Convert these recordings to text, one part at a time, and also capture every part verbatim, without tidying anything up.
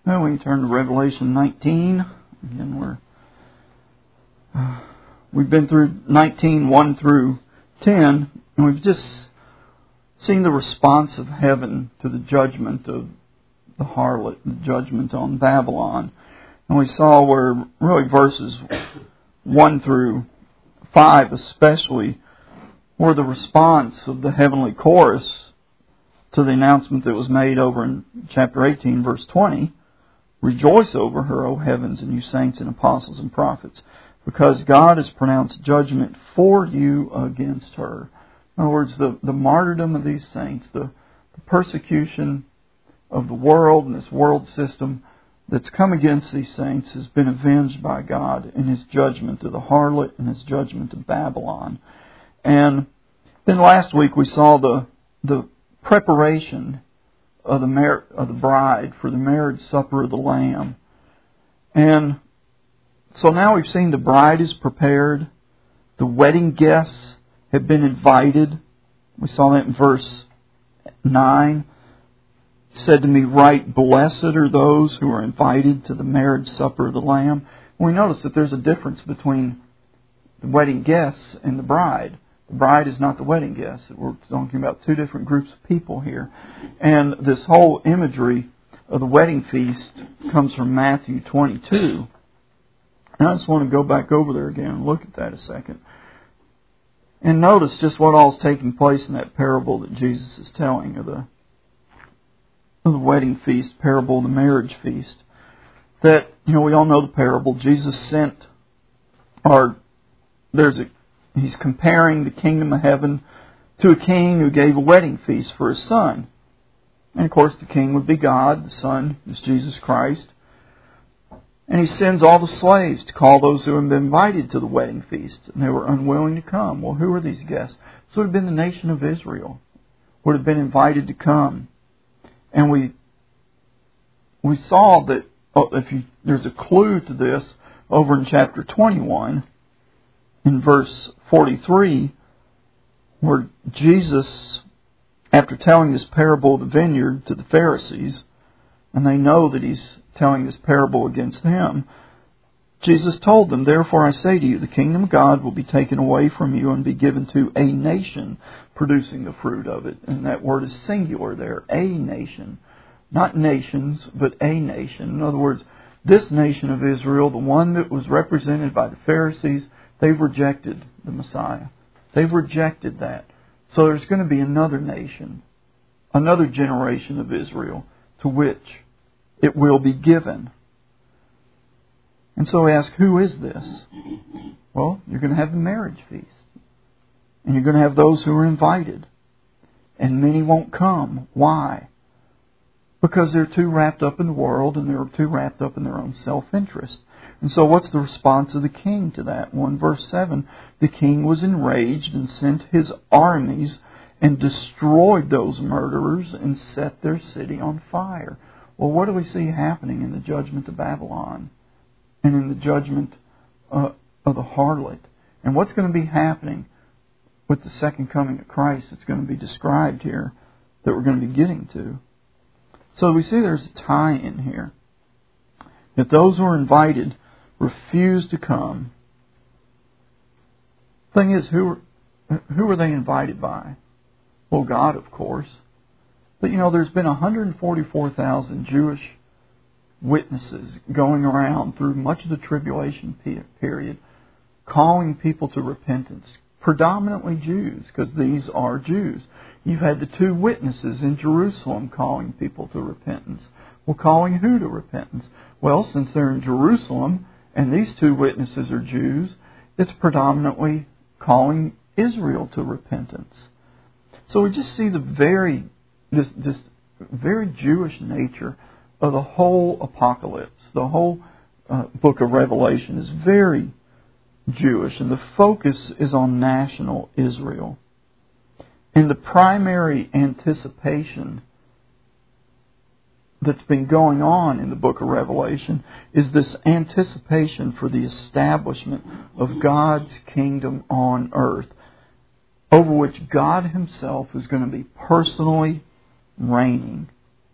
Well, we can turn to Revelation nineteen. Again, we're uh, we've been through nineteen, one through ten, and we've just seen the response of heaven to the judgment of the harlot, the judgment on Babylon. And we saw where really verses one through five especially were the response of the heavenly chorus to the announcement that was made over in chapter eighteen, verse twenty. Rejoice over her, O heavens, and you saints and apostles and prophets, because God has pronounced judgment for you against her. In other words, the, the martyrdom of these saints, the, the persecution of the world and this world system that's come against these saints has been avenged by God in His judgment of the harlot and His judgment of Babylon. And then last week we saw the the preparation of the mar- of the bride for the marriage supper of the Lamb. And so now we've seen the bride is prepared. The wedding guests have been invited. We saw that in verse nine. It said to me, right, blessed are those who are invited to the marriage supper of the Lamb. And we notice that there's a difference between the wedding guests and the bride. The bride is not the wedding guest. We're talking about two different groups of people here. And this whole imagery of the wedding feast comes from Matthew twenty-two. And I just want to go back over there again and look at that a second. And notice just what all is taking place in that parable that Jesus is telling of the, of the wedding feast, parable of the marriage feast. That, you know, we all know the parable. Jesus sent, or there's a He's comparing the kingdom of heaven to a king who gave a wedding feast for his son. And of course the king would be God, the son is Jesus Christ. And he sends all the slaves to call those who have been invited to the wedding feast. And they were unwilling to come. Well, who are these guests? This would have been the nation of Israel. Would have been invited to come. And we we saw that oh, if you, there's a clue to this over in chapter twenty-one. In verse forty-three, where Jesus, after telling this parable of the vineyard to the Pharisees, and they know that He's telling this parable against them, Jesus told them, therefore I say to you, the kingdom of God will be taken away from you and be given to a nation producing the fruit of it. And that word is singular there, a nation. Not nations, but a nation. In other words, this nation of Israel, the one that was represented by the Pharisees, they've rejected the Messiah. They've rejected that. So there's going to be another nation, another generation of Israel to which it will be given. And so we ask, who is this? Well, you're going to have the marriage feast. And you're going to have those who are invited. And many won't come. Why? Because they're too wrapped up in the world and they're too wrapped up in their own self-interest. And so what's the response of the king to that? Well, in verse seven, the king was enraged and sent his armies and destroyed those murderers and set their city on fire. Well, what do we see happening in the judgment of Babylon and in the judgment uh, of the harlot? And what's going to be happening with the second coming of Christ that's going to be described here that we're going to be getting to? So we see there's a tie-in here. If those who are invited refuse to come. Thing is, who are, who are they invited by? Well, God, of course. But you know, there's been one hundred forty-four thousand Jewish witnesses going around through much of the tribulation period, calling people to repentance. Predominantly Jews, because these are Jews. You've had the two witnesses in Jerusalem calling people to repentance. Well, calling who to repentance? Well, since they're in Jerusalem, and these two witnesses are Jews, it's predominantly calling Israel to repentance. So we just see the very, this, this very Jewish nature of the whole apocalypse. The whole uh, book of Revelation is very Jewish, and the focus is on national Israel. And the primary anticipation that's been going on in the book of Revelation is this anticipation for the establishment of God's kingdom on earth, over which God Himself is going to be personally reigning.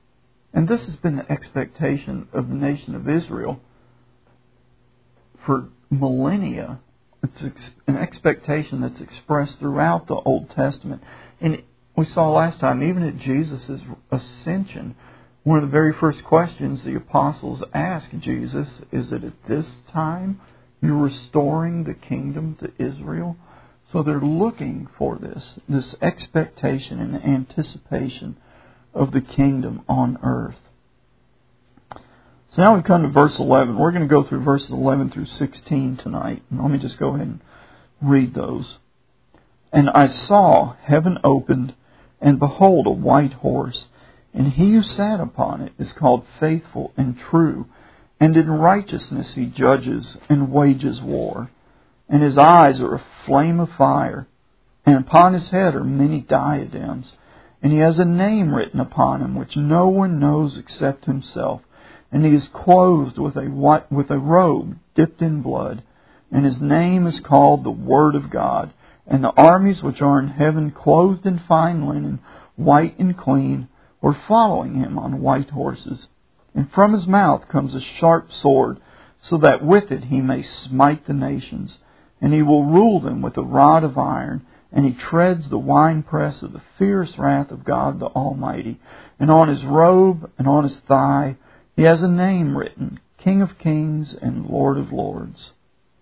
And this has been the expectation of the nation of Israel for millennia. It's an expectation that's expressed throughout the Old Testament. And we saw last time, even at Jesus' ascension, one of the very first questions the apostles asked Jesus is that at this time you're restoring the kingdom to Israel? So they're looking for this, this expectation and anticipation of the kingdom on earth. So now we come to verse eleven. We're going to go through verses eleven through sixteen tonight. And let me just go ahead and read those. And I saw heaven opened, and behold, a white horse. And he who sat upon it is called Faithful and True, and in righteousness he judges and wages war. And his eyes are a flame of fire, and upon his head are many diadems. And he has a name written upon him which no one knows except himself. And he is clothed with a white, with a robe dipped in blood. And his name is called the Word of God. And the armies which are in heaven, clothed in fine linen, white and clean, were following him on white horses. And from his mouth comes a sharp sword, so that with it he may smite the nations. And he will rule them with a rod of iron. And he treads the winepress of the fierce wrath of God the Almighty. And on his robe and on his thigh he has a name written, King of Kings and Lord of Lords.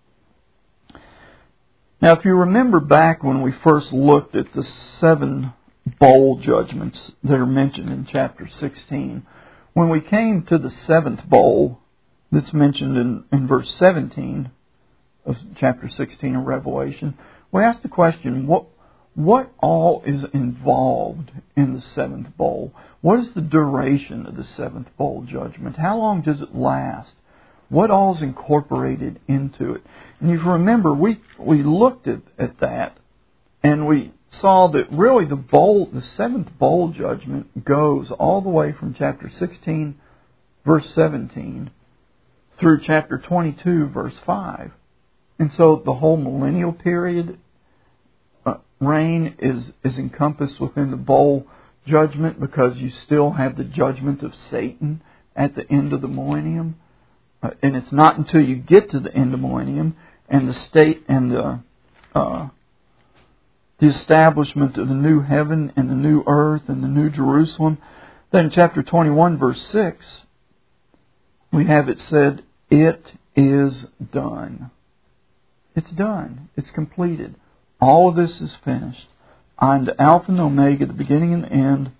Now, if you remember back when we first looked at the seven bowl judgments that are mentioned in chapter sixteen, when we came to the seventh bowl that's mentioned in, in verse seventeen of chapter sixteen of Revelation, we asked the question, what what all is involved in the seventh bowl? What is the duration of the seventh bowl judgment? How long does it last? What all is incorporated into it? And if you remember, we, we looked at, at that, and we saw that really the bowl, the seventh bowl judgment goes all the way from chapter sixteen, verse seventeen, through chapter twenty-two, verse five. And so the whole millennial period uh, reign is, is encompassed within the bowl judgment, because you still have the judgment of Satan at the end of the millennium. Uh, and it's not until you get to the end of millennium and the state and the uh, the establishment of the new heaven and the new earth and the new Jerusalem. Then in chapter twenty-one, verse six, we have it said, it is done. It's done. It's completed. All of this is finished. I am the Alpha and Omega, the beginning and the end.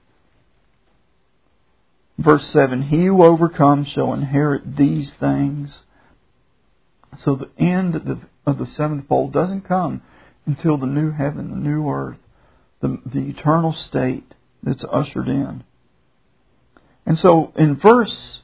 Verse seven, he who overcomes shall inherit these things. So the end of the, of the seventh bowl doesn't come until the new heaven, the new earth, the, the eternal state that's ushered in. And so in verse,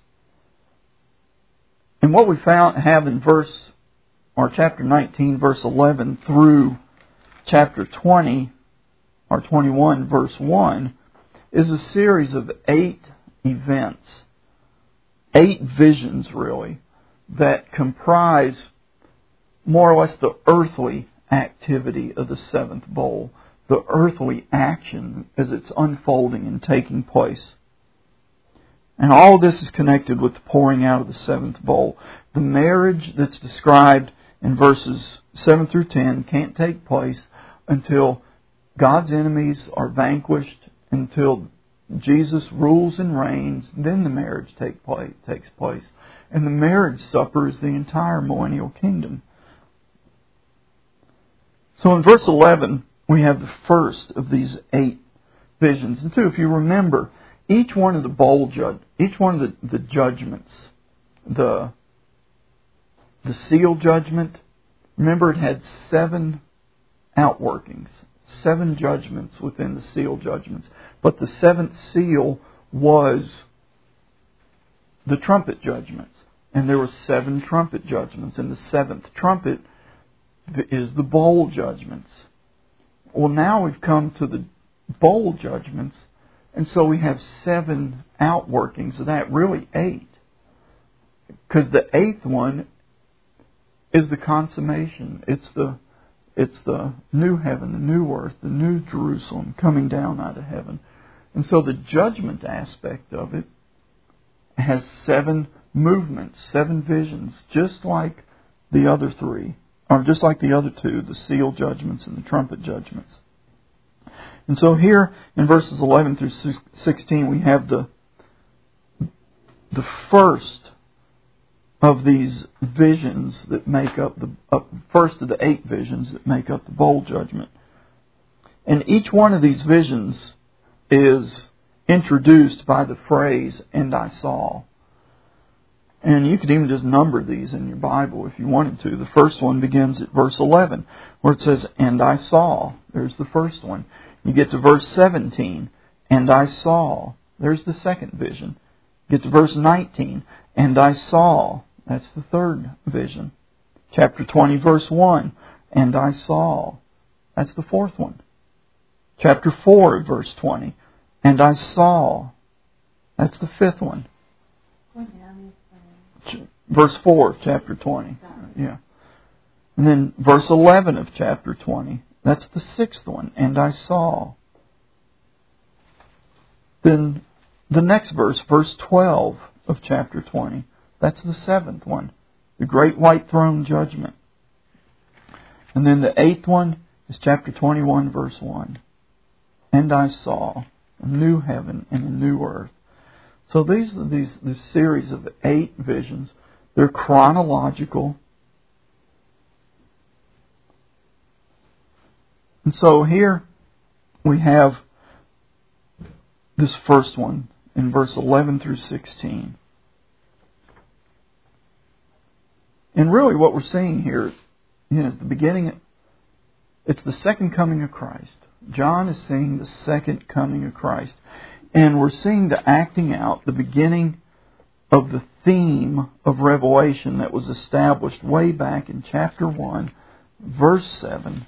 and what we found have in verse, or chapter nineteen, verse eleven, through chapter twenty, or twenty-one, verse one, is a series of eight events, eight visions really, that comprise more or less the earthly activity of the seventh bowl, the earthly action as it's unfolding and taking place. And all this is connected with the pouring out of the seventh bowl. The marriage that's described in verses seven through ten can't take place until God's enemies are vanquished, until Jesus rules and reigns. Then the marriage take place, takes place. And the marriage supper is the entire millennial kingdom. So in verse eleven, we have the first of these eight visions. And two, if you remember, each one of the bowl judge, each one of the, the judgments, the the seal judgment, remember it had seven outworkings, seven judgments within the seal judgments. But the seventh seal was the trumpet judgments. And there were seven trumpet judgments. And the seventh trumpet is the bowl judgments. Well, now we've come to the bowl judgments. And so we have seven outworkings of that, really eight. Because the eighth one is the consummation. It's the it's the new heaven, the new earth, the new Jerusalem coming down out of heaven. And so the judgment aspect of it has seven movements, seven visions, just like the other three, or just like the other two, the seal judgments and the trumpet judgments. And so here in verses eleven through sixteen, we have the the first of these visions that make up the uh, first of the eight visions that make up the bowl judgment. And each one of these visions is introduced by the phrase, "and I saw." And you could even just number these in your Bible if you wanted to. The first one begins at verse eleven, where it says, "And I saw." There's the first one. You get to verse seventeen, "And I saw." There's the second vision. You get to verse nineteen, "And I saw." That's the third vision. Chapter twenty, verse one, "And I saw." That's the fourth one. Chapter four, verse twenty, "And I saw." That's the fifth one. Verse four, chapter twenty. Yeah. And then verse eleven of chapter twenty. That's the sixth one. "And I saw." Then the next verse, verse twelve of chapter twenty. That's the seventh one. The great white throne judgment. And then the eighth one is chapter twenty-one, verse one. "And I saw a new heaven and a new earth." So these are these this series of eight visions. They're chronological. And so here we have this first one in verse eleven through sixteen. And really what we're seeing here, you know, is the beginning. It's the second coming of Christ. John is seeing the second coming of Christ. And we're seeing the acting out, the beginning of the theme of Revelation that was established way back in chapter one, verse seven.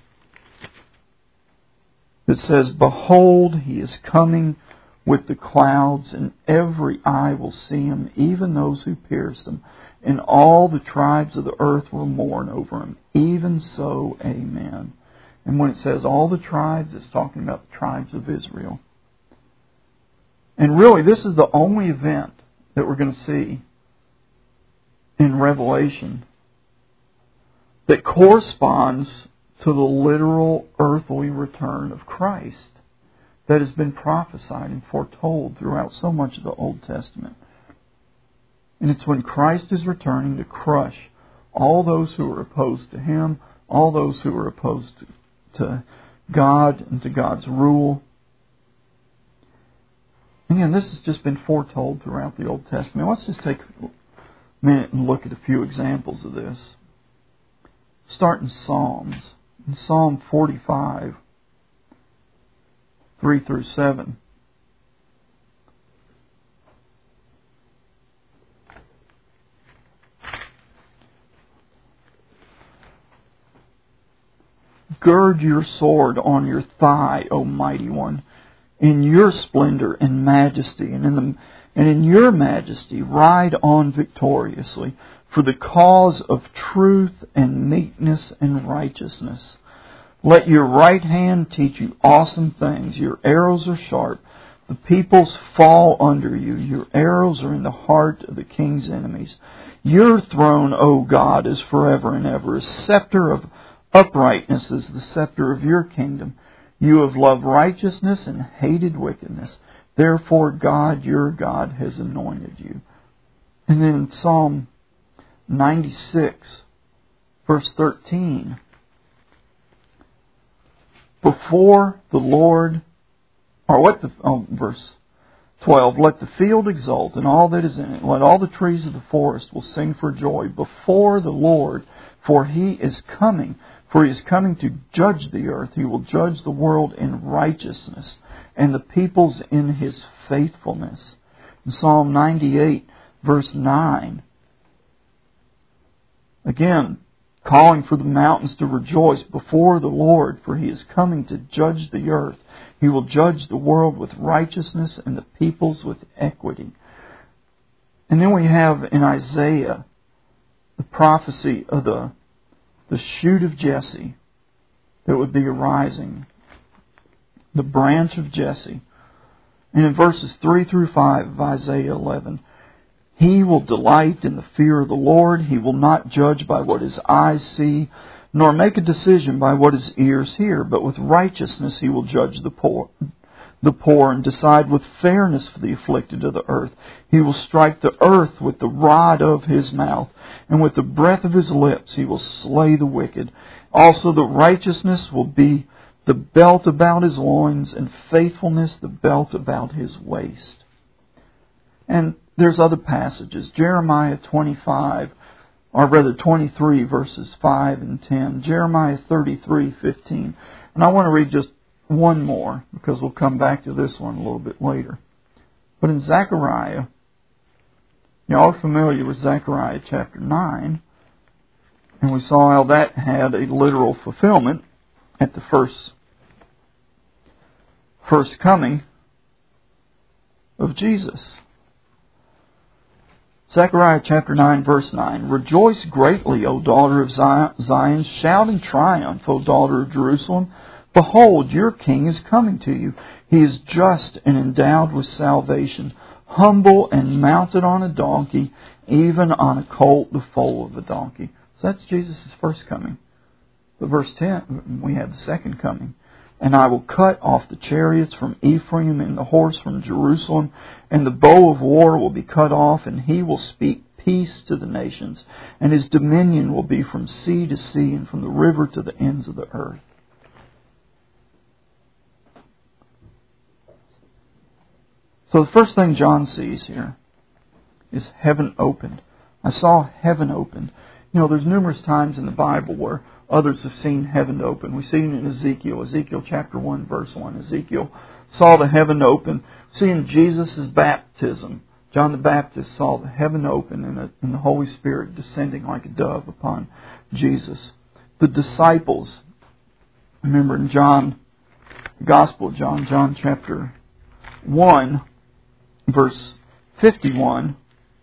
It says, "Behold, He is coming with the clouds, and every eye will see Him, even those who pierced Him. And all the tribes of the earth will mourn over Him. Even so, amen." And when it says all the tribes, it's talking about the tribes of Israel. And really, this is the only event that we're going to see in Revelation that corresponds to the literal earthly return of Christ that has been prophesied and foretold throughout so much of the Old Testament. And it's when Christ is returning to crush all those who are opposed to Him, all those who are opposed to, to God and to God's rule. Again, this has just been foretold throughout the Old Testament. Let's just take a minute and look at a few examples of this. Start in Psalms. In Psalm forty-five, three through seven. "Gird your sword on your thigh, O mighty one, in your splendor and majesty, and in the and in your majesty ride on victoriously, for the cause of truth and meekness and righteousness. Let your right hand teach you awesome things. Your arrows are sharp. The peoples fall under you. Your arrows are in the heart of the king's enemies. Your throne, O God, is forever and ever. A scepter of uprightness is the scepter of your kingdom. You have loved righteousness and hated wickedness. Therefore, God, your God, has anointed you." And then in Psalm ninety-six, verse thirteen. "Before the Lord," or what the, oh, verse twelve, "Let the field exult and all that is in it. Let all the trees of the forest will sing for joy before the Lord, for He is coming. For He is coming to judge the earth. He will judge the world in righteousness and the peoples in His faithfulness." In Psalm ninety-eight, verse nine. Again, calling for the mountains to rejoice before the Lord, for He is coming to judge the earth. He will judge the world with righteousness and the peoples with equity. And then we have in Isaiah the prophecy of the the shoot of Jesse that would be arising, the branch of Jesse. And in verses three through five of Isaiah eleven, He will delight in the fear of the Lord. He will not judge by what his eyes see, nor make a decision by what his ears hear. But with righteousness he will judge the poor, the poor and decide with fairness for the afflicted of the earth. He will strike the earth with the rod of his mouth, and with the breath of his lips he will slay the wicked. Also the righteousness will be the belt about his loins, and faithfulness the belt about his waist. And there's other passages. Jeremiah twenty-five, or rather twenty-three, verses five and ten. Jeremiah thirty-three, fifteen. And I want to read just one more, because we'll come back to this one a little bit later. But in Zechariah, y'all are familiar with Zechariah chapter nine, and we saw how that had a literal fulfillment at the first, first coming of Jesus. Zechariah chapter nine, verse nine. Rejoice greatly, O daughter of Zion. Shout in triumph, O daughter of Jerusalem. Behold, your king is coming to you. He is just and endowed with salvation, humble and mounted on a donkey, even on a colt, the foal of a donkey. So that's Jesus' first coming. But verse ten, we have the second coming. And I will cut off the chariots from Ephraim and the horse from Jerusalem, and the bow of war will be cut off, and he will speak peace to the nations, and his dominion will be from sea to sea and from the river to the ends of the earth. So the first thing John sees here is heaven opened. I saw heaven opened. You know, there's numerous times in the Bible where others have seen heaven open. We see it in Ezekiel, Ezekiel chapter one, verse one. Ezekiel saw the heaven open. We see in Jesus' baptism, John the Baptist saw the heaven open and the, and the Holy Spirit descending like a dove upon Jesus. The disciples, remember in John, the Gospel of John, John chapter one, verse fifty-one,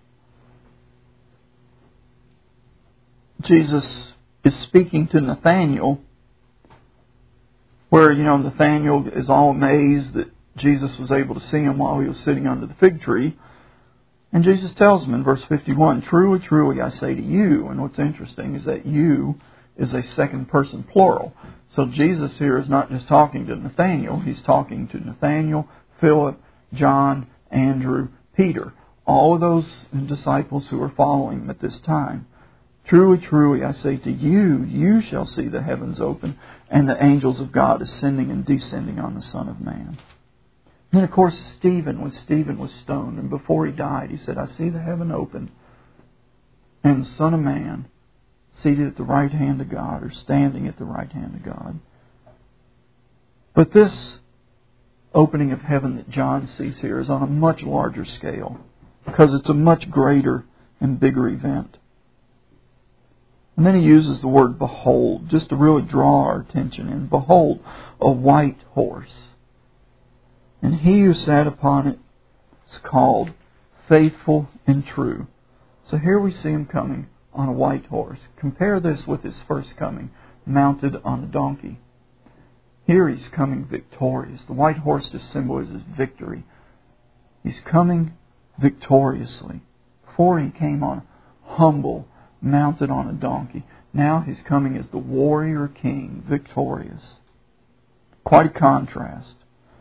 Jesus is speaking to Nathanael, where, you know, Nathanael is all amazed that Jesus was able to see him while he was sitting under the fig tree. And Jesus tells him in verse fifty-one, truly, truly, I say to you, and what's interesting is that you is a second person plural. So Jesus here is not just talking to Nathanael, he's talking to Nathanael, Philip, John, Andrew, Peter, all of those disciples who are following him at this time. Truly, truly, I say to you, you shall see the heavens open and the angels of God ascending and descending on the Son of Man. And then, of course, Stephen, when Stephen was stoned, and before he died, he said, I see the heaven open and the Son of Man seated at the right hand of God, or standing at the right hand of God. But this opening of heaven that John sees here is on a much larger scale, because it's a much greater and bigger event. And then he uses the word behold, just to really draw our attention in. Behold, a white horse. And he who sat upon it is called Faithful and True. So here we see him coming on a white horse. Compare this with his first coming, mounted on a donkey. Here he's coming victorious. The white horse just symbolizes victory. He's coming victoriously. Before he came on humble, mounted on a donkey. Now he's coming as the warrior king, victorious. Quite a contrast.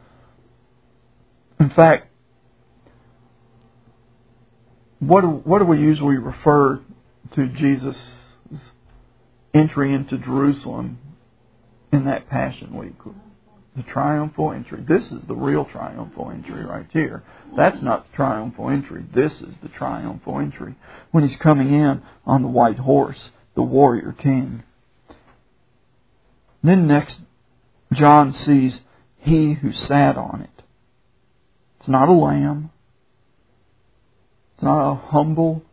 In fact, what do, what do we usually refer to Jesus' entry into Jerusalem in that Passion Week? The triumphal entry. This is the real triumphal entry right here. That's not the triumphal entry. This is the triumphal entry. When he's coming in on the white horse, the warrior king. Then next, John sees he who sat on it. It's not a lamb. It's not a humble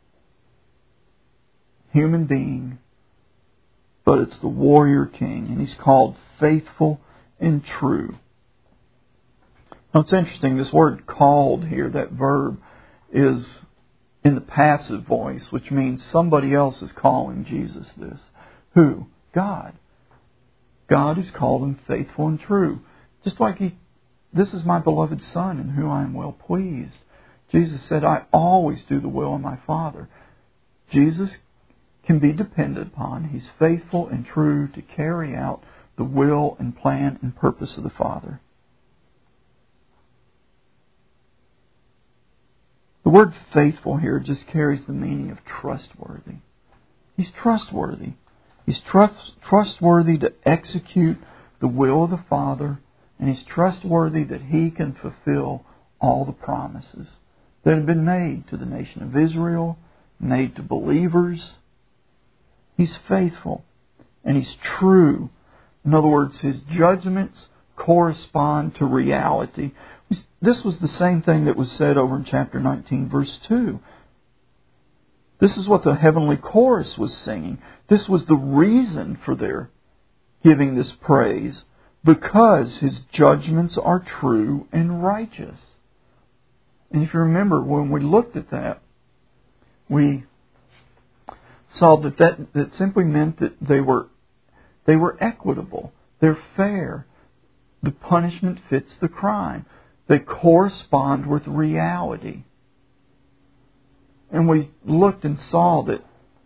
human being. But it's the warrior king. And he's called Faithful and True. Now it's interesting, this word called here, that verb, is in the passive voice, which means somebody else is calling Jesus this. Who? God. God has called him faithful and true. Just like he, this is my beloved Son in whom I am well pleased. Jesus said, I always do the will of my Father. Jesus can be depended upon. He's faithful and true to carry out the will and plan and purpose of the Father. The word faithful here just carries the meaning of trustworthy. He's trustworthy. He's trust, trustworthy to execute the will of the Father, and He's trustworthy that He can fulfill all the promises that have been made to the nation of Israel, made to believers. He's faithful, and He's true. In other words, His judgments correspond to reality. This was the same thing that was said over in chapter nineteen, verse two. This is what the heavenly chorus was singing. This was the reason for their giving this praise, because His judgments are true and righteous. And if you remember, when we looked at that, we saw that that, that simply meant that they were they were equitable. They're fair. The punishment fits the crime. They correspond with reality. And we looked and saw that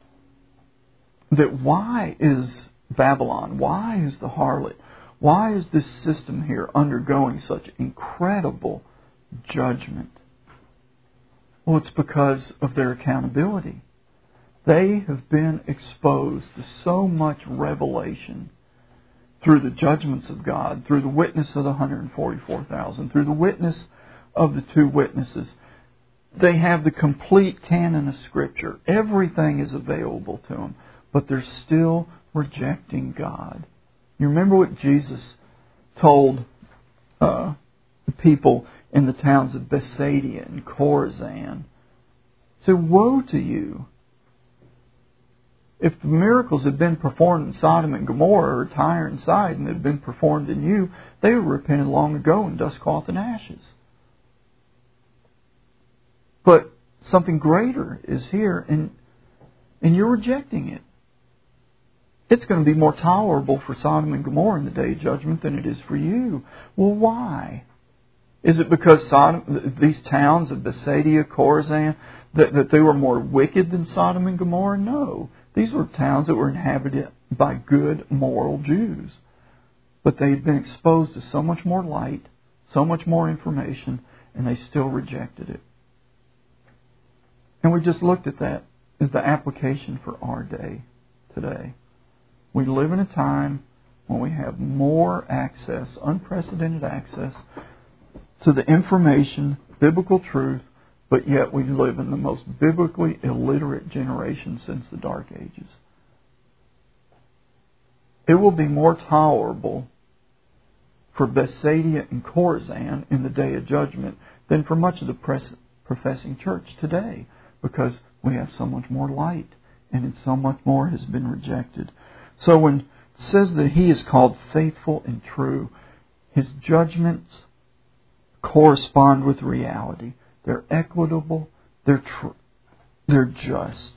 that why is Babylon, why is the harlot, why is this system here undergoing such incredible judgment? Well, it's because of their accountability. They have been exposed to so much revelation through the judgments of God, through the witness of the one hundred forty-four thousand, through the witness of the two witnesses. They have the complete canon of Scripture. Everything is available to them, but they're still rejecting God. You remember what Jesus told uh, the people in the towns of Bethsaida and Chorazin? He said, woe to you! If the miracles had been performed in Sodom and Gomorrah or Tyre and Sidon had been performed in you, they were repented long ago in dust, cloth, and ashes. But something greater is here, and, and you're rejecting it. It's going to be more tolerable for Sodom and Gomorrah in the day of judgment than it is for you. Well, why? Is it because Sodom, these towns of Bethsaida, Chorazin, that, that they were more wicked than Sodom and Gomorrah? No. These were towns that were inhabited by good, moral Jews. But they had been exposed to so much more light, so much more information, and they still rejected it. And we just looked at that as the application for our day today. We live in a time when we have more access, unprecedented access to the information, biblical truth, but yet we live in the most biblically illiterate generation since the Dark Ages. It will be more tolerable for Bethsaida and Chorazin in the day of judgment than for much of the pres- professing church today, because we have so much more light and so much more has been rejected. So when it says that He is called faithful and true, His judgments correspond with reality. They're equitable. They're tr- they're just.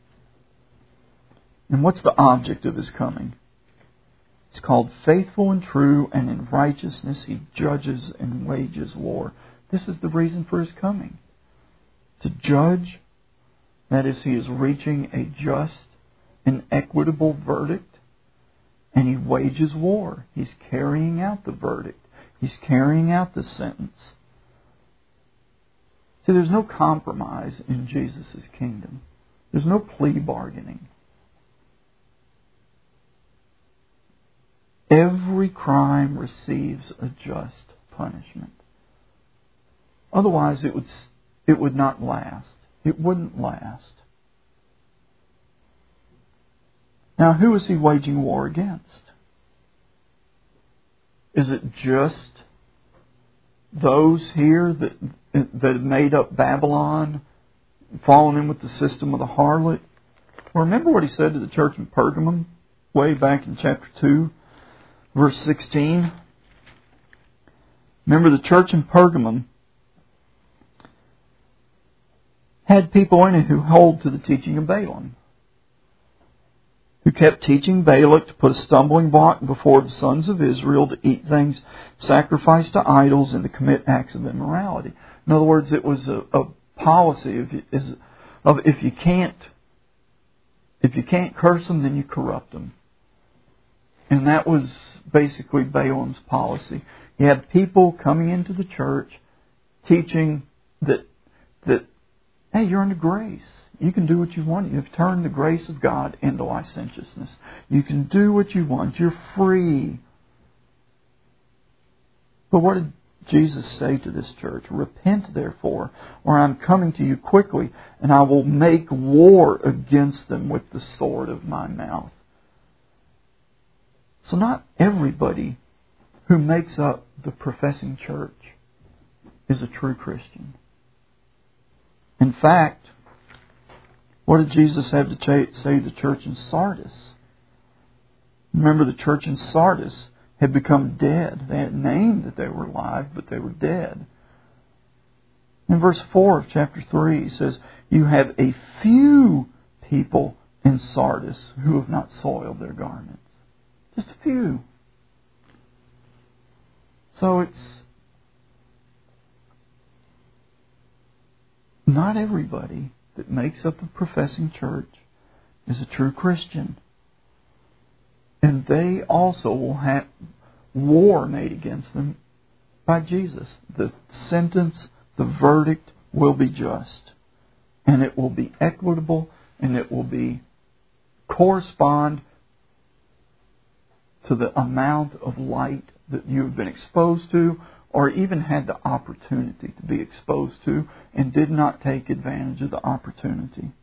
And what's the object of His coming? It's called faithful and true, and in righteousness He judges and wages war. This is the reason for His coming. To judge, that is, He is reaching a just and equitable verdict, and He wages war. He's carrying out the verdict. He's carrying out the sentence. See, there's no compromise in Jesus' kingdom. There's no plea bargaining. Every crime receives a just punishment. Otherwise, it would it would not last. It wouldn't last. Now, who is He waging war against? Is it just those here that that have made up Babylon, fallen in with the system of the harlot? Well, remember what He said to the church in Pergamum way back in chapter two, verse sixteen? Remember, the church in Pergamum had people in it who hold to the teaching of Balaam, who kept teaching Balak to put a stumbling block before the sons of Israel to eat things sacrificed to idols and to commit acts of immorality. In other words, it was a, a policy of, is, of if you can't if you can't curse them, then you corrupt them. And that was basically Balaam's policy. He had people coming into the church teaching that that hey, you're under grace. You can do what you want. You've turned the grace of God into licentiousness. You can do what you want. You're free. But what did Jesus say to this church? Repent, therefore, or I'm coming to you quickly, and I will make war against them with the sword of my mouth. So not everybody who makes up the professing church is a true Christian. In fact, what did Jesus have to say to the church in Sardis? Remember, the church in Sardis had become dead. They had named that they were alive, but they were dead. In verse four of chapter three, he says, you have a few people in Sardis who have not soiled their garments. Just a few. So it's not everybody that makes up the professing church is a true Christian. And they also will have war made against them by Jesus. The sentence, the verdict will be just. And it will be equitable, and it will be correspond to the amount of light that you have been exposed to, or even had the opportunity to be exposed to, and did not take advantage of the opportunity.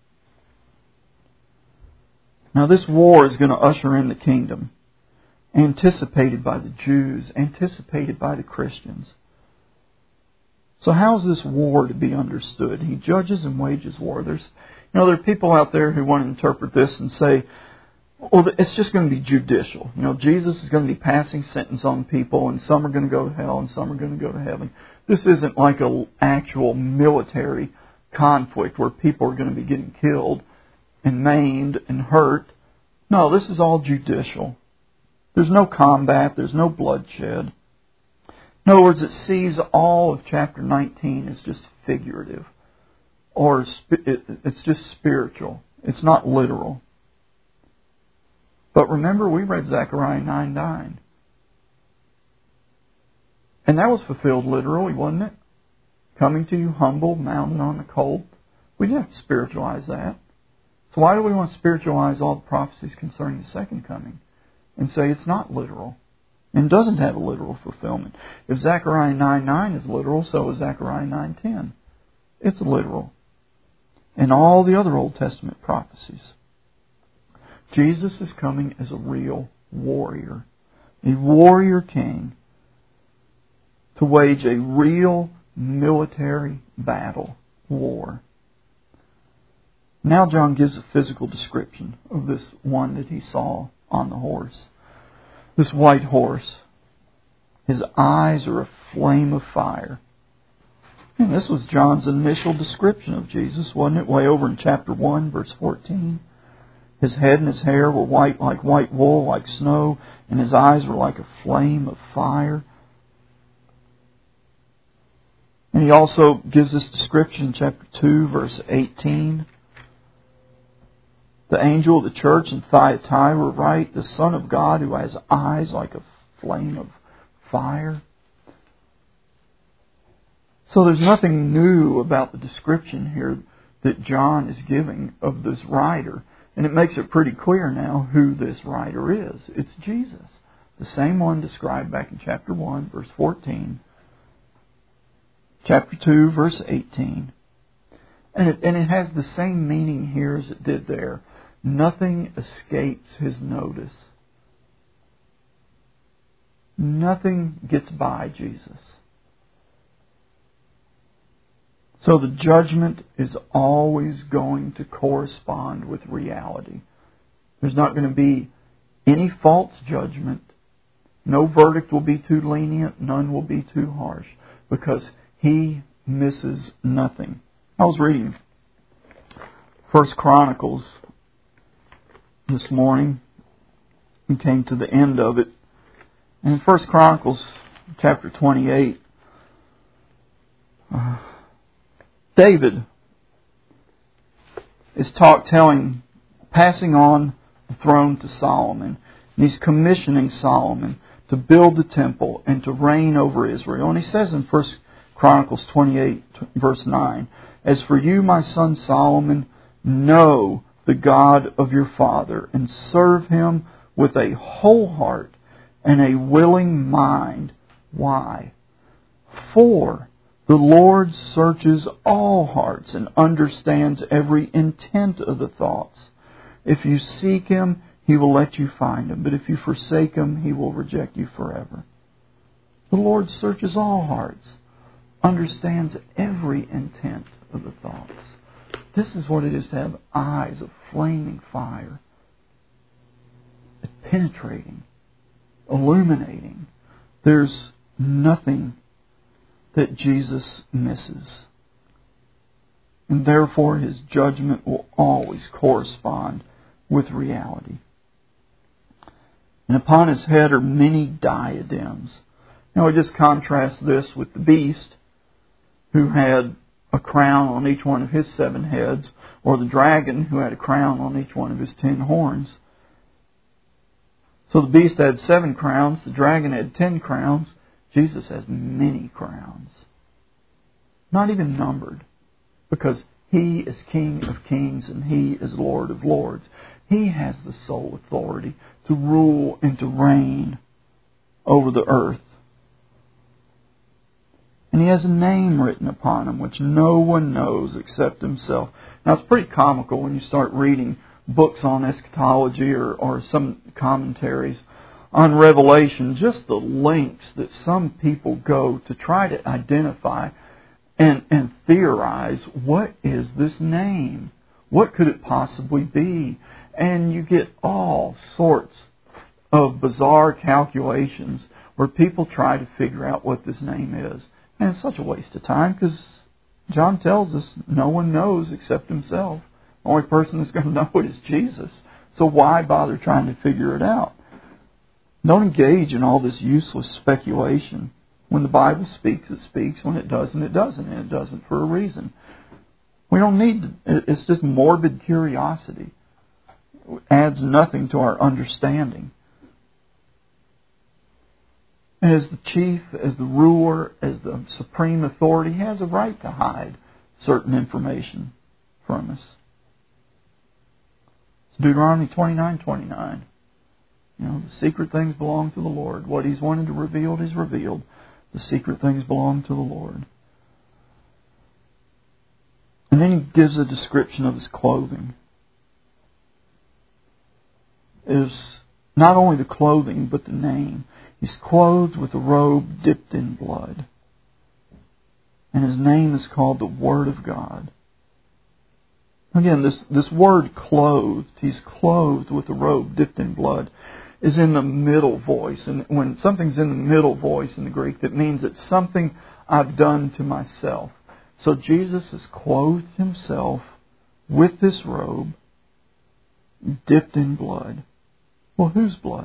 Now this war is going to usher in the kingdom, anticipated by the Jews, anticipated by the Christians. So how is this war to be understood? He judges and wages war. There's, you know, there are people out there who want to interpret this and say, well, it's just going to be judicial. You know, Jesus is going to be passing sentence on people, and some are going to go to hell, and some are going to go to heaven. This isn't like an actual military conflict where people are going to be getting killed and maimed and hurt. No, this is all judicial. There's no combat. There's no bloodshed. In other words, it sees all of chapter nineteen as just figurative, or it's just spiritual. It's not literal. But remember, we read Zechariah nine nine. And that was fulfilled literally, wasn't it? Coming to you humble, mounted on a colt. We didn't have to spiritualize that. So why do we want to spiritualize all the prophecies concerning the second coming and say it's not literal and doesn't have a literal fulfillment? If Zechariah nine nine is literal, so is Zechariah nine ten. It's literal. And all the other Old Testament prophecies. Jesus is coming as a real warrior, a warrior king, to wage a real military battle, war. Now John gives a physical description of this one that he saw on the horse. This white horse. His eyes are a flame of fire. And this was John's initial description of Jesus, wasn't it? Way over in chapter one, verse fourteen. His head and his hair were white like white wool, like snow, and his eyes were like a flame of fire. And he also gives this description in chapter two, verse eighteen. The angel of the church in Thyatira write, the Son of God who has eyes like a flame of fire. So there's nothing new about the description here that John is giving of this rider. And it makes it pretty clear now who this rider is. It's Jesus. The same one described back in chapter one, verse fourteen. Chapter two, verse eighteen. And it, and it has the same meaning here as it did there. Nothing escapes his notice. Nothing gets by Jesus. So the judgment is always going to correspond with reality. There's not going to be any false judgment. No verdict will be too lenient. None will be too harsh. Because he misses nothing. I was reading First Chronicles this morning and came to the end of it. And in First Chronicles chapter twenty-eight, Uh, David is talk telling, passing on the throne to Solomon. And he's commissioning Solomon to build the temple and to reign over Israel. And he says in First Chronicles twenty-eight, verse nine, "As for you, my son Solomon, know the God of your father, and serve Him with a whole heart and a willing mind." Why? "For the Lord searches all hearts and understands every intent of the thoughts. If you seek Him, He will let you find Him. But if you forsake Him, He will reject you forever." The Lord searches all hearts, understands every intent of the thoughts. This is what it is to have eyes of flaming fire. Penetrating, illuminating. There's nothing that Jesus misses. And therefore His judgment will always correspond with reality. And upon His head are many diadems. Now we just contrast this with the beast, who had a crown on each one of his seven heads, or the dragon, who had a crown on each one of his ten horns. So the beast had seven crowns, the dragon had ten crowns. Jesus has many crowns. Not even numbered, because He is King of kings and He is Lord of lords. He has the sole authority to rule and to reign over the earth. And He has a name written upon Him which no one knows except Himself. Now it's pretty comical when you start reading books on eschatology or, or some commentaries on Revelation, just the lengths that some people go to try to identify and, and theorize, what is this name? What could it possibly be? And you get all sorts of bizarre calculations where people try to figure out what this name is. And it's such a waste of time, because John tells us no one knows except Himself. The only person that's going to know it is Jesus. So why bother trying to figure it out? Don't engage in all this useless speculation. When the Bible speaks, it speaks. When it doesn't, it doesn't. And it doesn't for a reason. We don't need to, it's just morbid curiosity. It adds nothing to our understanding. And as the chief, as the ruler, as the supreme authority, He has a right to hide certain information from us. Deuteronomy twenty-nine twenty-nine. You know, the secret things belong to the Lord. What He's wanted to reveal, He's revealed. The secret things belong to the Lord. And then He gives a description of His clothing. It is not only the clothing, but the name. He's clothed with a robe dipped in blood. And His name is called the Word of God. Again, this, this word clothed, He's clothed with a robe dipped in blood, is in the middle voice. And when something's in the middle voice in the Greek, that means it's something I've done to myself. So Jesus has clothed Himself with this robe dipped in blood. Well, whose blood?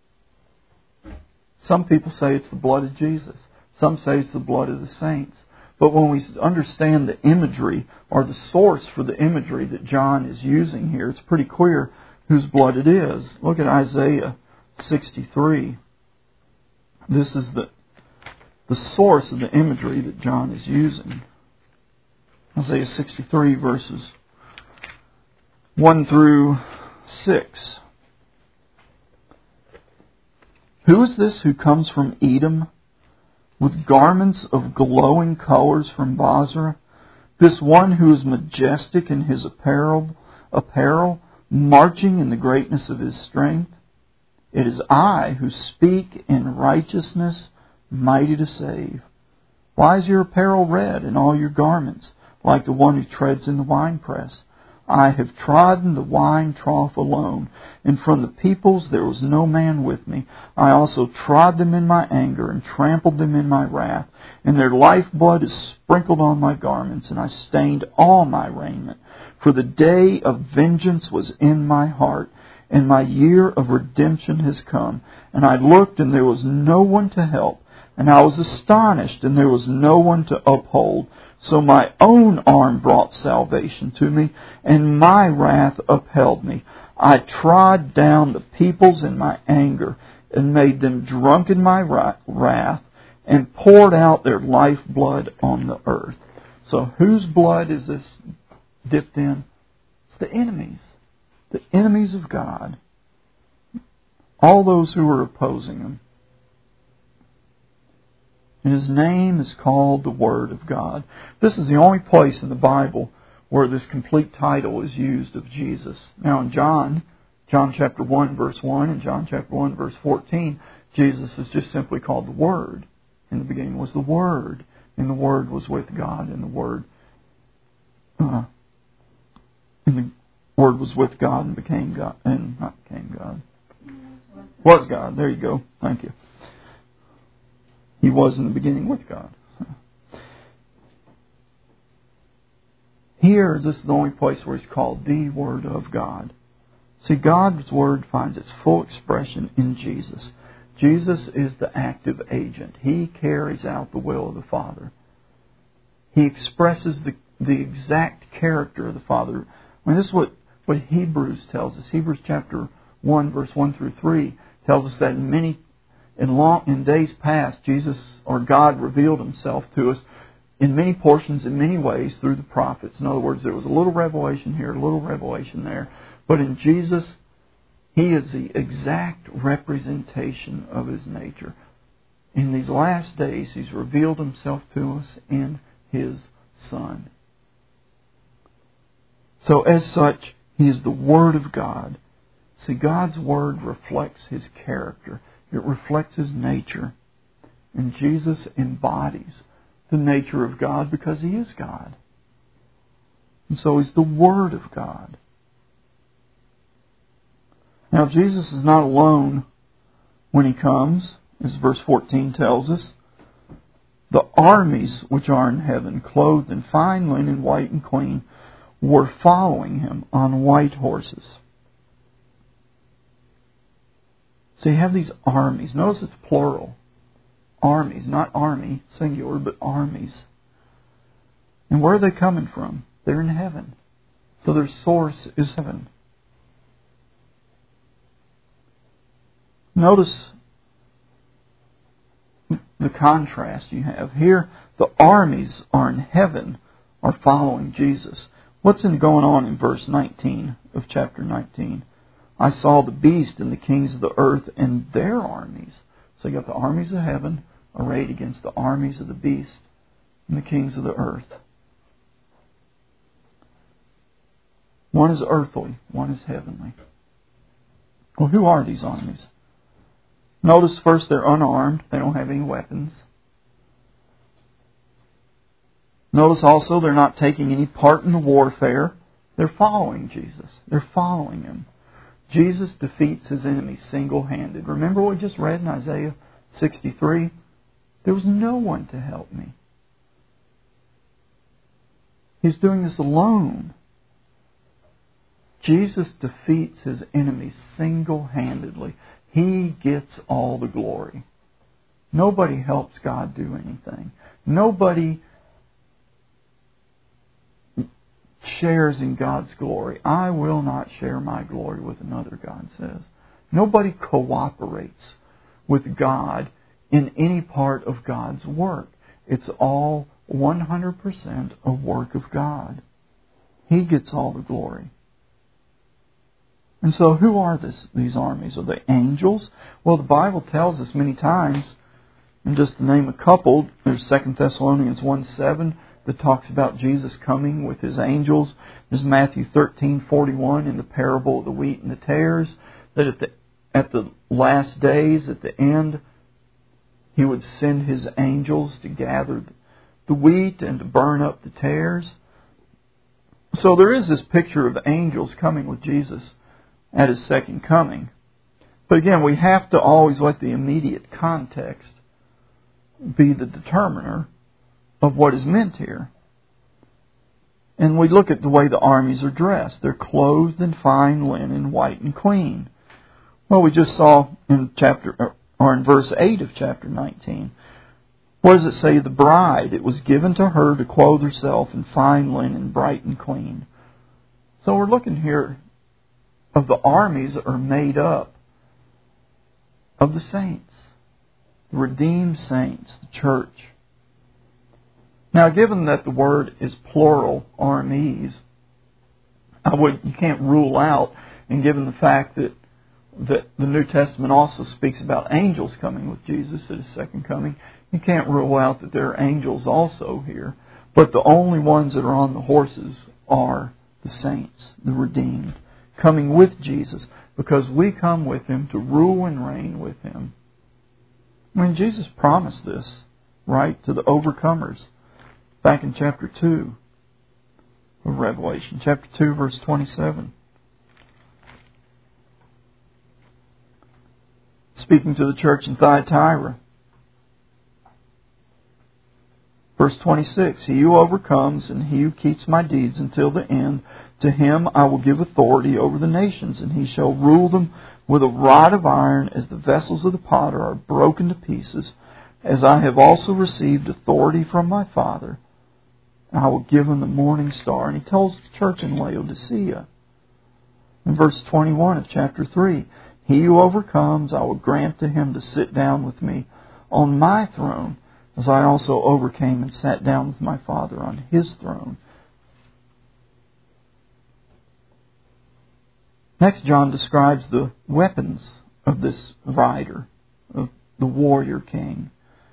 Some people say it's the blood of Jesus. Some say it's the blood of the saints. But when we understand the imagery, or the source for the imagery that John is using here, it's pretty clear whose blood it is. Look at Isaiah sixty-three. This is the, the source of the imagery that John is using. Isaiah sixty-three, verses one through six. "Who is this who comes from Edom, with garments of glowing colors from Basra? This one who is majestic in his apparel, apparel, marching in the greatness of his strength? It is I who speak in righteousness, mighty to save. Why is your apparel red, and all your garments like the one who treads in the winepress? I have trodden the wine trough alone, and from the peoples there was no man with me. I also trod them in my anger, and trampled them in my wrath, and their lifeblood is sprinkled on my garments, and I stained all my raiment. For the day of vengeance was in my heart, and my year of redemption has come. And I looked, and there was no one to help. And I was astonished, and there was no one to uphold. So my own arm brought salvation to me, and my wrath upheld me. I trod down the peoples in my anger, and made them drunk in my wrath, and poured out their lifeblood on the earth. So whose blood is this dipped in? It's the enemies. The enemies of God. All those who are opposing Him. And His name is called the Word of God. This is the only place in the Bible where this complete title is used of Jesus. Now in John, John chapter one verse one and John chapter one verse fourteen, Jesus is just simply called the Word. In the beginning was the Word, and the Word was with God, and the Word uh, and the Word was with God and became God, and not became God. Was God. There you go. Thank you. He was in the beginning with God. Here, this is the only place where He's called the Word of God. See, God's Word finds its full expression in Jesus. Jesus is the active agent. He carries out the will of the Father. He expresses the, the exact character of the Father. I mean, this is what, what Hebrews tells us. Hebrews chapter one, verse one through three tells us that in many In long in days past, Jesus or God revealed Himself to us in many portions, in many ways, through the prophets. In other words, there was a little revelation here, a little revelation there. But in Jesus, He is the exact representation of His nature. In these last days, He's revealed Himself to us in His Son. So as such, He is the Word of God. See, God's Word reflects His character. It reflects His nature. And Jesus embodies the nature of God because He is God. And so He's the Word of God. Now Jesus is not alone when He comes, as verse fourteen tells us. The armies which are in heaven, clothed in fine linen, white and clean, were following Him on white horses. So you have these armies. Notice it's plural. Armies, not army, singular, but armies. And where are they coming from? They're in heaven. So their source is heaven. Notice the contrast you have. Here, the armies are in heaven, are following Jesus. What's in going on in verse nineteen of chapter nineteen? I saw the beast and the kings of the earth and their armies. So you got the armies of heaven arrayed against the armies of the beast and the kings of the earth. One is earthly, one is heavenly. Well, who are these armies? Notice first they're unarmed. They don't have any weapons. Notice also they're not taking any part in the warfare. They're following Jesus. They're following Him. Jesus defeats His enemies single-handed. Remember what we just read in Isaiah sixty-three? There was no one to help me. He's doing this alone. Jesus defeats His enemies single-handedly. He gets all the glory. Nobody helps God do anything. Nobody shares in God's glory. I will not share my glory with another, God says. Nobody cooperates with God in any part of God's work. It's all one hundred percent a work of God. He gets all the glory. And so who are this, these armies? Are they angels? Well, the Bible tells us many times, and just to name a couple, there's Second Thessalonians one seven that talks about Jesus coming with His angels. There's Matthew thirteen forty-one in the parable of the wheat and the tares, that at the, at the last days, at the end, He would send His angels to gather the wheat and to burn up the tares. So there is this picture of angels coming with Jesus at His second coming. But again, we have to always let the immediate context be the determiner of what is meant here. And we look at the way the armies are dressed. They're clothed in fine linen, white and clean. Well, we just saw in chapter or in verse eight of chapter nineteen, What does it say? The bride, it was given to her to clothe herself in fine linen, bright and clean. So we're looking here of the armies that are made up of the saints, the redeemed saints, the church. Now, given that the word is plural, armies, I would you can't rule out, and given the fact that that the New Testament also speaks about angels coming with Jesus at His second coming, you can't rule out that there are angels also here. But the only ones that are on the horses are the saints, the redeemed, coming with Jesus, because we come with Him to rule and reign with Him. I mean, Jesus promised this, right, to the overcomers back in chapter two of Revelation, chapter two, verse twenty-seven. Speaking to the church in Thyatira. Verse twenty-six, He who overcomes and he who keeps my deeds until the end, to him I will give authority over the nations, and he shall rule them with a rod of iron, as the vessels of the potter are broken to pieces, as I have also received authority from my Father. I will give him the morning star. And he tells the church in Laodicea, in verse twenty-one of chapter three, He who overcomes, I will grant to him to sit down with me on my throne, as I also overcame and sat down with my Father on His throne. Next, John describes the weapons of this rider, of the warrior king.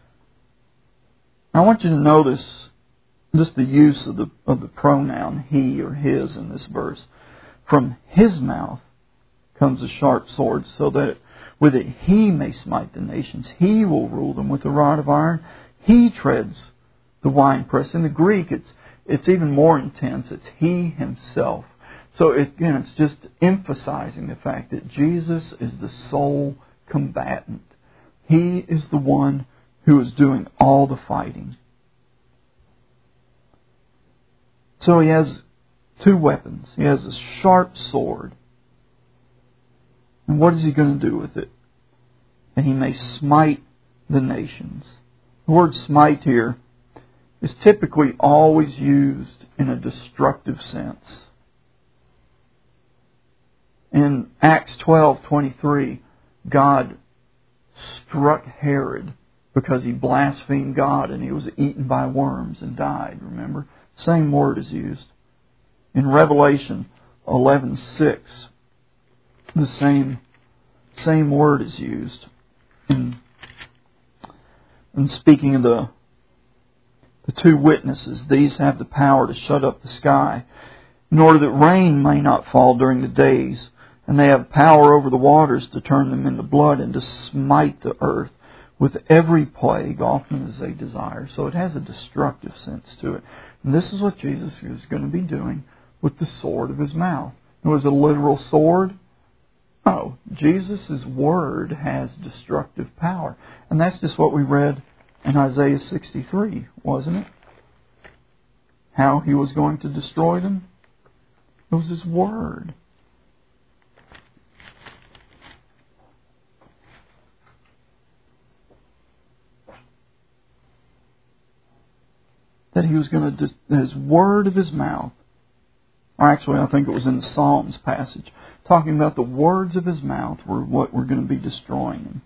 I want you to notice just the use of the of the pronoun he or his in this verse. From his mouth comes a sharp sword, so that with it he may smite the nations. He will rule them with a rod of iron. He treads the winepress. In the Greek, it's it's even more intense. It's He Himself. So it, again, it's just emphasizing the fact that Jesus is the sole combatant. He is the one who is doing all the fighting. So He has two weapons. He has a sharp sword. And what is He going to do with it? And He may smite the nations. The word smite here is typically always used in a destructive sense. In Acts twelve twenty-three, God struck Herod because he blasphemed God and he was eaten by worms and died, remember? Same word is used. In Revelation eleven six, the same, same word is used. In, in speaking of the, the two witnesses, these have the power to shut up the sky, in order that rain may not fall during the days, and they have power over the waters to turn them into blood and to smite the earth with every plague, often as they desire. So it has a destructive sense to it. And this is what Jesus is going to be doing with the sword of His mouth. It was a literal sword. No, Jesus' word has destructive power. And that's just what we read in Isaiah sixty-three, wasn't it? How He was going to destroy them. It was His word. That He was going to, His word of His mouth, or actually I think it was in the Psalms passage, talking about the words of His mouth were what were going to be destroying Him.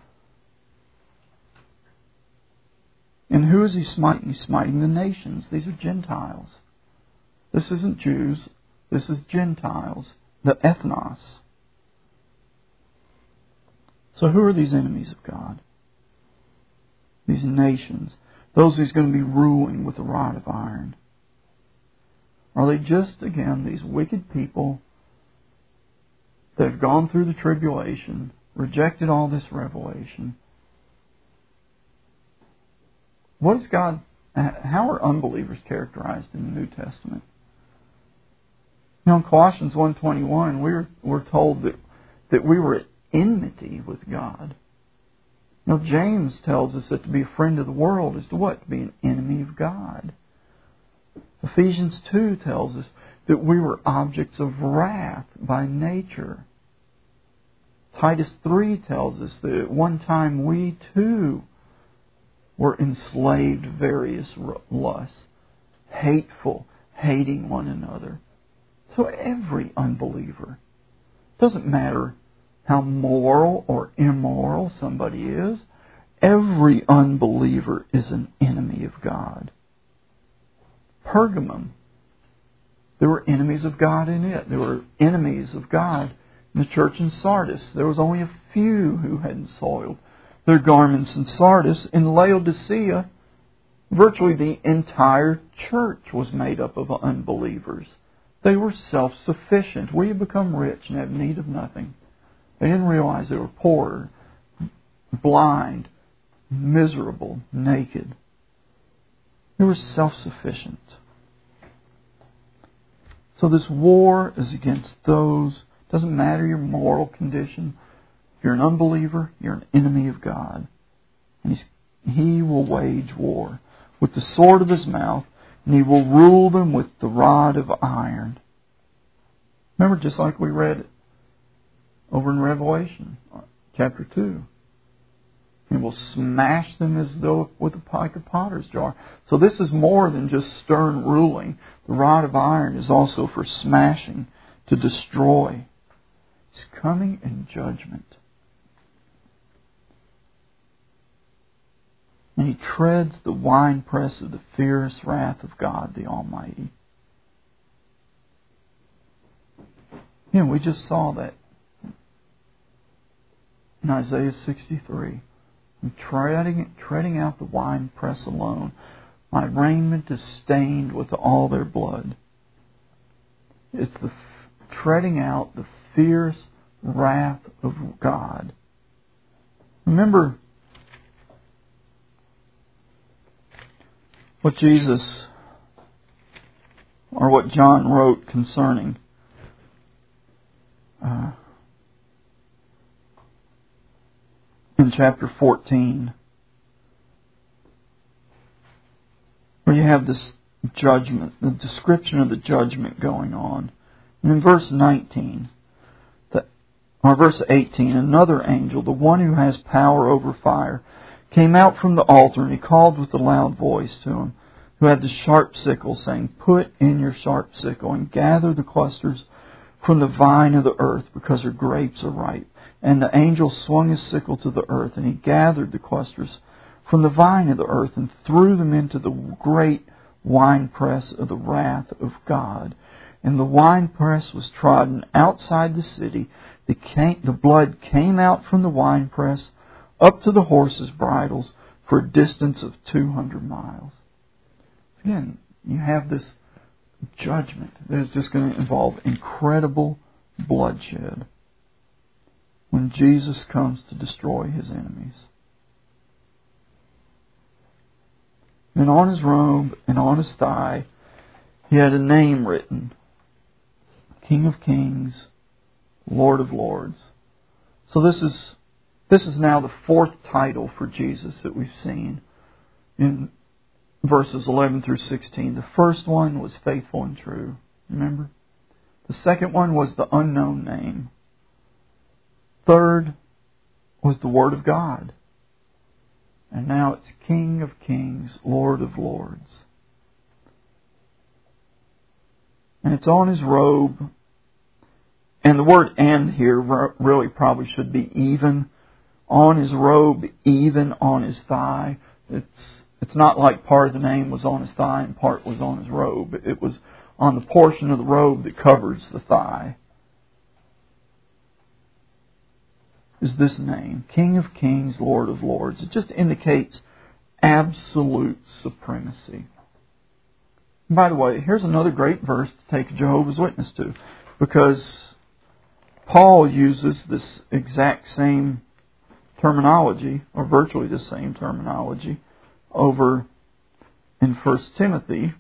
And who is He smiting? He's smiting the nations. These are Gentiles. This isn't Jews. This is Gentiles, the ethnos. So who are these enemies of God? These nations. Those He's going to be ruling with a rod of iron. Are they just, again, these wicked people that have gone through the tribulation, rejected all this revelation? What is God, how are unbelievers characterized in the New Testament? You know, in Colossians one twenty-one, we're, we're told that, that we were at enmity with God. You know, James tells us that to be a friend of the world is to what? To be an enemy of God. Ephesians two tells us that we were objects of wrath by nature. Titus three tells us that at one time we too were enslaved to various lusts, hateful, hating one another. So every unbeliever, doesn't matter how moral or immoral somebody is, every unbeliever is an enemy of God. Pergamum, there were enemies of God in it. There were enemies of God in the church in Sardis. There was only a few who hadn't soiled their garments in Sardis. In Laodicea, virtually the entire church was made up of unbelievers. They were self-sufficient. We have become rich and have need of nothing. They didn't realize they were poor, blind, miserable, naked. They were self-sufficient. So this war is against those. Doesn't matter your moral condition. If you're an unbeliever, you're an enemy of God. And he's, He will wage war with the sword of His mouth, and He will rule them with the rod of iron. Remember, just like we read over in Revelation, chapter two. He will smash them as though with a pike of potter's jar. So this is more than just stern ruling. The rod of iron is also for smashing, to destroy. He's coming in judgment. And He treads the winepress of the fierce wrath of God the Almighty. You know, we just saw that in Isaiah sixty-three. I'm treading, treading out the winepress alone. My raiment is stained with all their blood. It's the treading out the fierce wrath of God. Remember what Jesus, or what John wrote concerning uh, in chapter fourteen, where you have this judgment, the description of the judgment going on. And in verse nineteen, the, or verse eighteen, another angel, the one who has power over fire, came out from the altar, and he called with a loud voice to him who had the sharp sickle, saying, "Put in your sharp sickle and gather the clusters from the vine of the earth, because her grapes are ripe." And the angel swung his sickle to the earth, and he gathered the clusters from the vine of the earth and threw them into the great winepress of the wrath of God. And the winepress was trodden outside the city. The, came, the blood came out from the winepress up to the horses' bridles for a distance of two hundred miles. Again, you have this judgment that is just going to involve incredible bloodshed when Jesus comes to destroy His enemies. And on His robe and on His thigh, He had a name written: King of Kings, Lord of Lords. So this is this is now the fourth title for Jesus that we've seen in verses eleven through sixteen. The first one was faithful and true. Remember? The second one was the unknown name. Third was the Word of God. And now it's King of Kings, Lord of Lords. And it's on His robe. And the word "and" here really probably should be even. On His robe, even on His thigh. It's it's not like part of the name was on His thigh and part was on His robe. It was on the portion of the robe that covers the thigh. Is this name, King of Kings, Lord of Lords. It just indicates absolute supremacy. And by the way, here's another great verse to take Jehovah's Witness to, because Paul uses this exact same terminology, or virtually the same terminology, over in First Timothy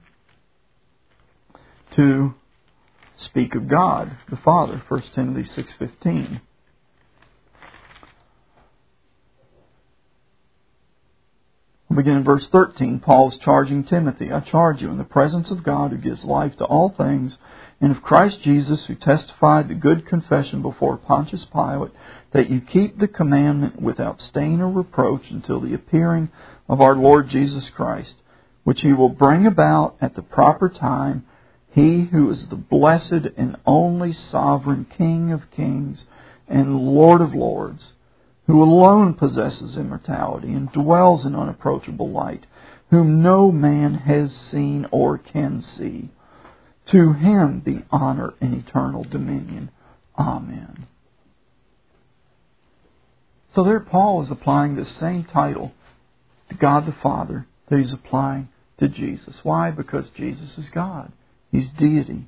to speak of God, the Father, First Timothy six fifteen. We'll begin in verse thirteen. Paul is charging Timothy, I charge you in the presence of God who gives life to all things, and of Christ Jesus who testified the good confession before Pontius Pilate, that you keep the commandment without stain or reproach until the appearing of our Lord Jesus Christ, which He will bring about at the proper time, He who is the blessed and only sovereign King of kings and Lord of lords, who alone possesses immortality and dwells in unapproachable light, whom no man has seen or can see. To Him be honor and eternal dominion. Amen. So there Paul is applying the same title to God the Father that he's applying to Jesus. Why? Because Jesus is God. He's deity.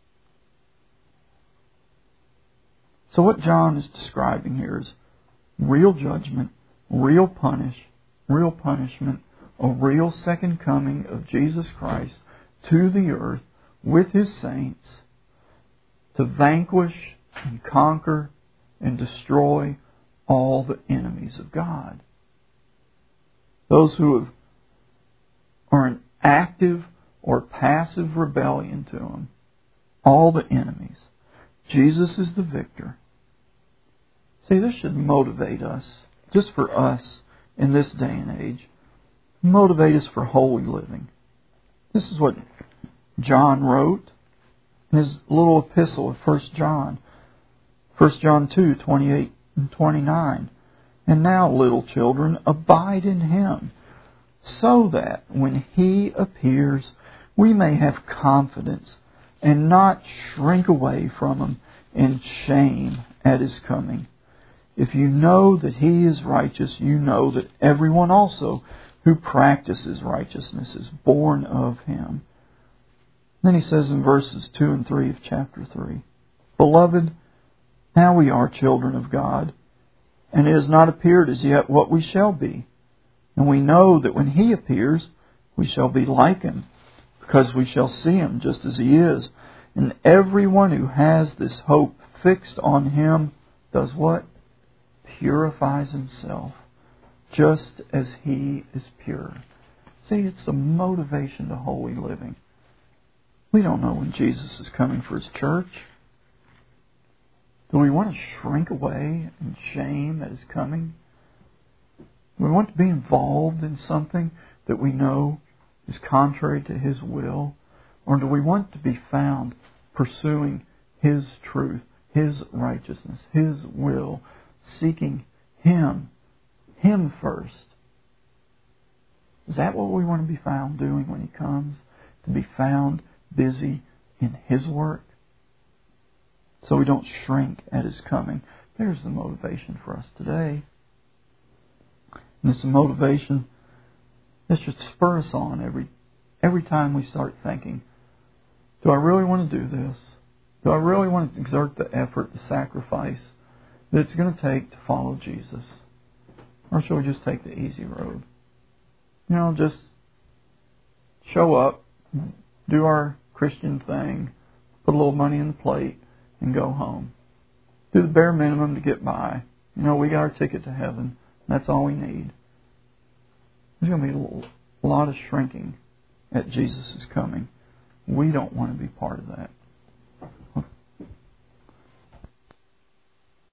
So what John is describing here is real judgment, real punish, real punishment, a real second coming of Jesus Christ to the earth with His saints to vanquish and conquer and destroy all the enemies of God. Those who have, are in active or passive rebellion to Him, all the enemies. Jesus is the victor. See, this should motivate us, just for us in this day and age, motivate us for holy living. This is what John wrote in his little epistle of First John. First John two, twenty-eight and twenty-nine. And now, little children, abide in Him, so that when He appears, we may have confidence and not shrink away from Him in shame at His coming. If you know that He is righteous, you know that everyone also who practices righteousness is born of Him. Then he says in verses two and three of chapter three, Beloved, now we are children of God, and it has not appeared as yet what we shall be. And we know that when He appears, we shall be like Him, because we shall see Him just as He is. And everyone who has this hope fixed on Him does what? Purifies himself, just as He is pure. See, it's a motivation to holy living. We don't know when Jesus is coming for His church. Do we want to shrink away in shame at His coming? Do we want to be involved in something that we know is contrary to His will? Or do we want to be found pursuing His truth, His righteousness, His will, seeking Him, Him first? Is that what we want to be found doing when He comes? To be found busy in His work? So we don't shrink at His coming. There's the motivation for us today. And it's a motivation that should spur us on every every time we start thinking, do I really want to do this? Do I really want to exert the effort, the sacrifice that it's going to take to follow Jesus? Or shall we just take the easy road? You know, just show up, do our Christian thing, put a little money in the plate, and go home. Do the bare minimum to get by. You know, we got our ticket to heaven. That's all we need. There's going to be a, little, a lot of shrinking at Jesus' coming. We don't want to be part of that.